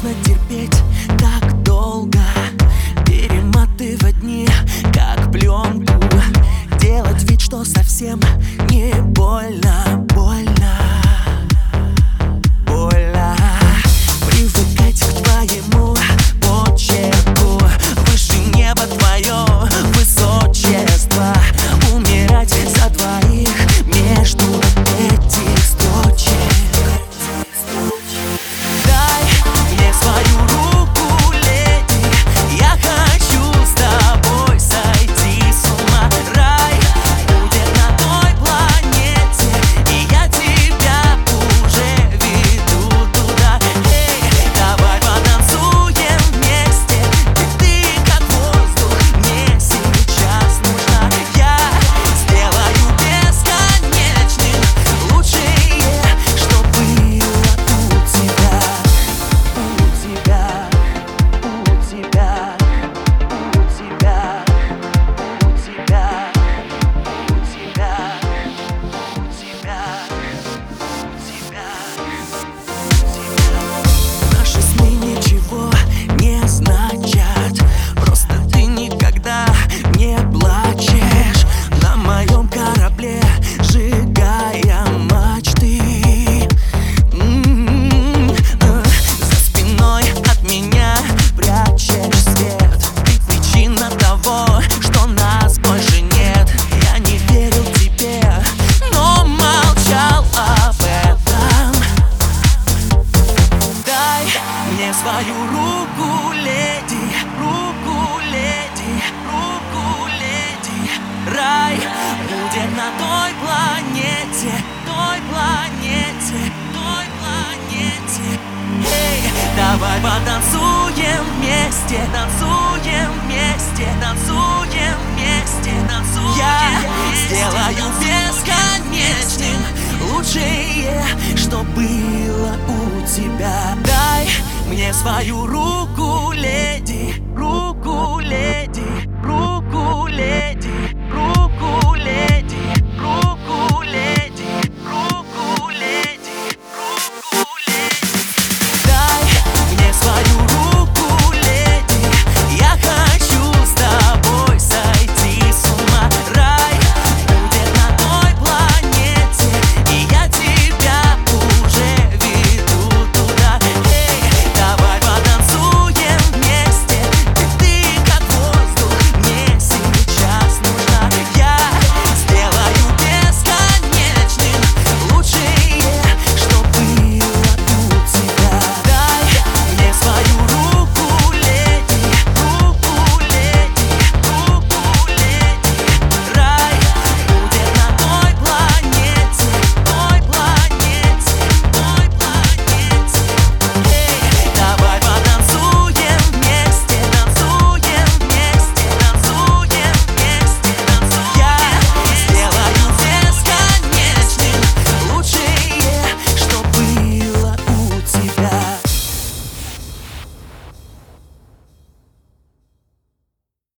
можно терпеть так долго, перематывать дни, как пленку, делать вид, что совсем не больно, больно, больно. Привыкать к твоему почерку, выше неба твое высочество, умирать за двоих между этих строчек. Дай мне свою руку, леди, я хочу с тобой сойти с ума. Рай будет на той планете, и я тебя уже веду туда. Эй, давай потанцуем вместе, ведь ты как воздух мне сейчас нужна. Я сделаю бесконечным лучшее, что было у тебя, у тебя, у тебя, у тебя, у тебя, у тебя, у тебя, у тебя. Наши сны ничего не значат, просто ты никогда не плачешь на моем корабле, сжигая мачты. За спиной от меня прячешь свет, ты причина того, что нас больше нет. Я не верил тебе, но молчал об этом. Дай мне свою руку, леди, руку, леди, руку, леди. Рай будет на той планете, той планете, той планете. Эй, давай потанцуем вместе, танцуем вместе, танцуем вместе, танцуем. Я сделаю бесконечным лучшее, что было у тебя. Дай мне свою руку, леди.